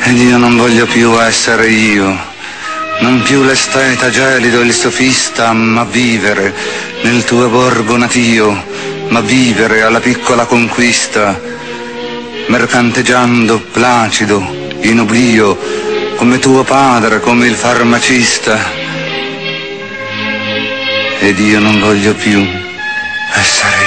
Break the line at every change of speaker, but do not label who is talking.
Ed io non voglio più essere io, non più l'esteta gelido e il sofista, ma vivere nel tuo borgo natio, ma vivere alla piccola conquista, mercanteggiando placido, in oblio, come tuo padre, come il farmacista. Ed io non voglio più essere